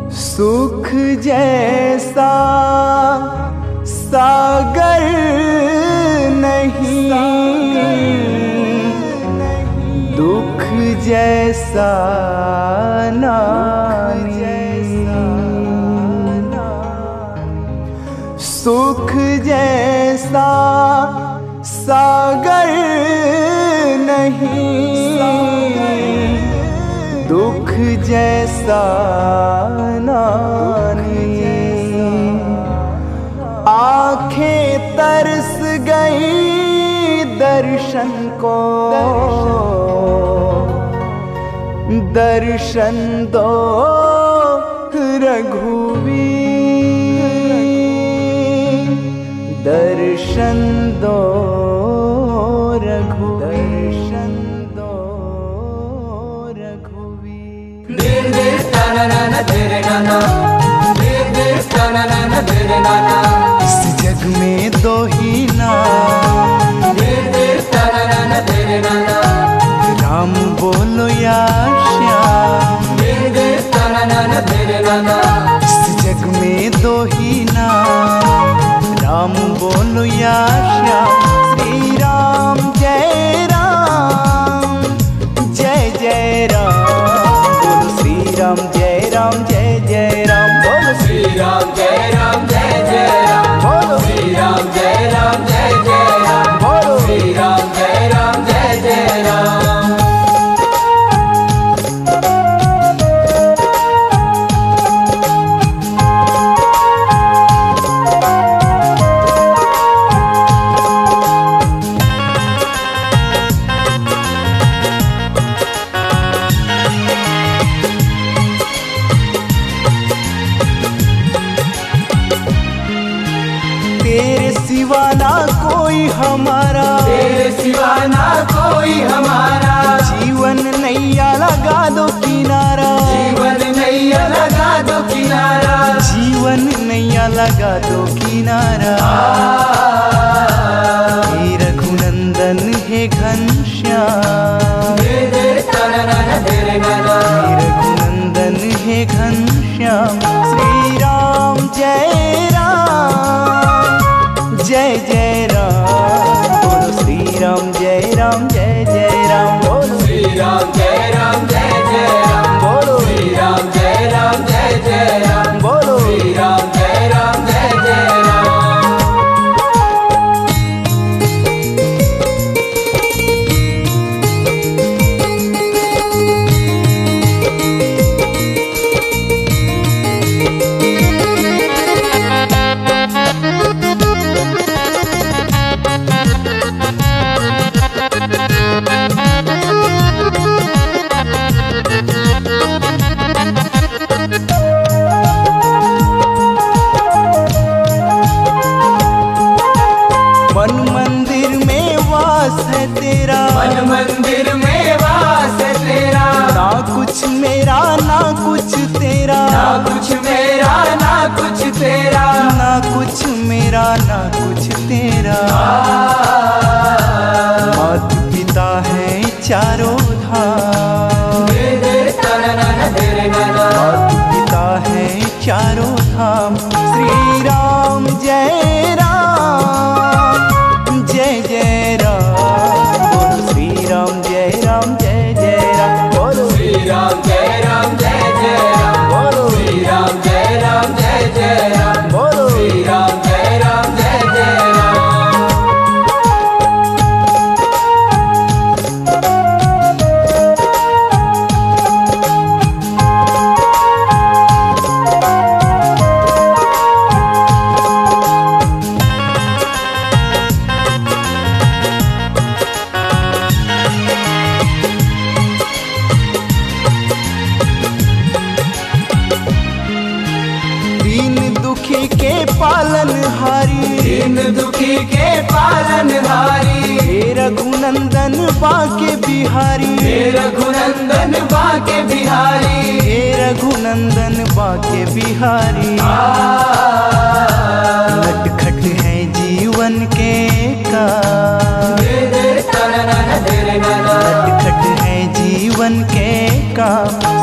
सुख जैसा सागर नहीं, दुख जैसा नानी। सुख जैसा सागर नहीं, दुख जैसा नानी। आंखें तरस गई दर्शन को, दर्शन दो रघुवीर, दर्शन दो रघुवीर, दर्शन दो रघुवीर। इस जग में दो ही नाम, राम बोलो या श्याम। इस जग में दो ही नाम, राम बोलो या श्याम। श्री राम जय राम, जय जय राम। बोलो श्री राम जय राम, जय जय राम। बोलो श्री राम जय राम, जय जय राम। बोलो श्री राम जय राम, जय जय राम। बोलो श्री राम जय राम, जय जय राम। तेरे सिवा ना कोई हमारा, तेरे सिवा ना कोई हमारा। जीवन नैया लगा दो किनारा, जीवन नैया लगा दो किनारा। जीवन नैया लगा दो किनारा। हे रघुनंदन हे घनश्याम, हे रघुनंदन हे घनश्याम। श्री राम जय राम, जय जय राम। बोलो श्री राम जय राम, जय जय राम। बोलो श्री राम जय राम, जय जय राम। बोलो श्री राम जय राम, जय जय राम। बोलो श्री राम जय राम, जय जय राम। मन मंदिर में वास है तेरा, मन मंदिर में वास है तेरा। ना कुछ मेरा ना कुछ तेरा, ना कुछ मेरा ना कुछ तेरा। ना कुछ मेरा ना कुछ तेरा। माता पिता है चारों धाम, माता पिता है चारों धाम। श्री राम जय राम, जय जय राम। बोलो श्री राम जय राम, जय जय राम। बोलो श्री राम जय राम, जय जय राम। बोलो श्री राम जय राम, जय जय राम। बोलो श्री राम जय राम, जय जय राम। दीन दुखी के पालनहारी, दीन दुखी के पालनहारी। हे रघुनंदन बाके बिहारी, हे रघुनंदन बाके बिहारी। हे रघुनंदन बाके बिहारी। नटखट है जीवन के काम, नटखट है जीवन के काम।